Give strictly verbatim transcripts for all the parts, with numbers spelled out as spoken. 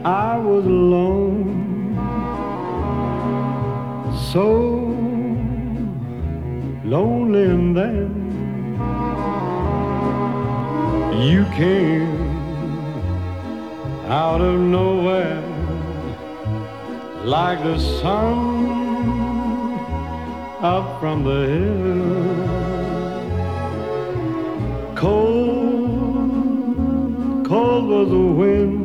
I was alone, so lonely, and then you came out of nowhere like the sun up from the hill. Cold, cold was the wind,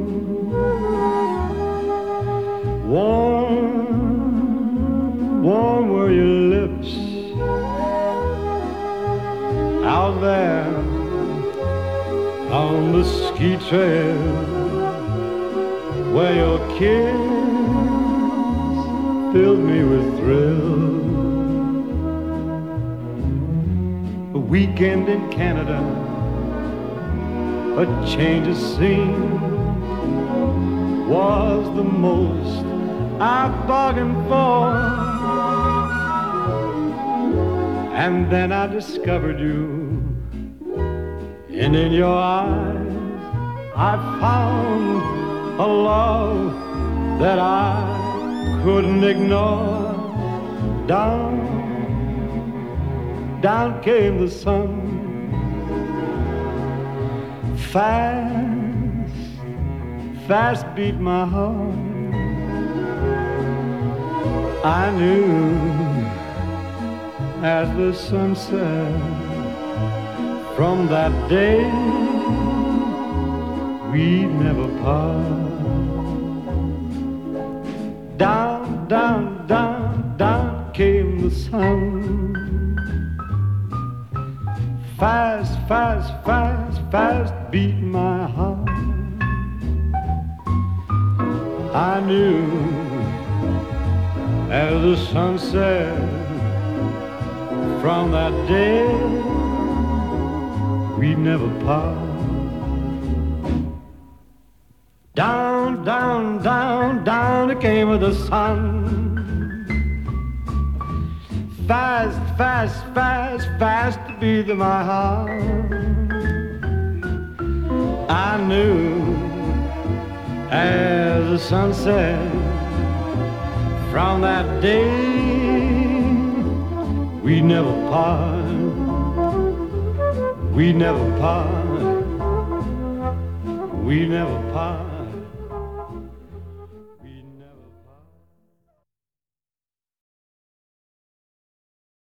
warm, warm were your lips. Out there on the ski trail, where your kiss filled me with thrill. A weekend in Canada, a change of scene was the most I bargained for. And then I discovered you, and in your eyes I found a love that I couldn't ignore. Down, down came the sun, fast, fast beat my heart. I knew as the sun set, from that day we'd never part. Down, down, down, down came the sun, fast, fast, fast, fast beat my heart. I knew as the sun set, from that day we'd never part. Down, down, down, down it came with the sun, fast, fast, fast, fast to beat my heart. I knew as the sun set, from that day we never part, we never part, we never part.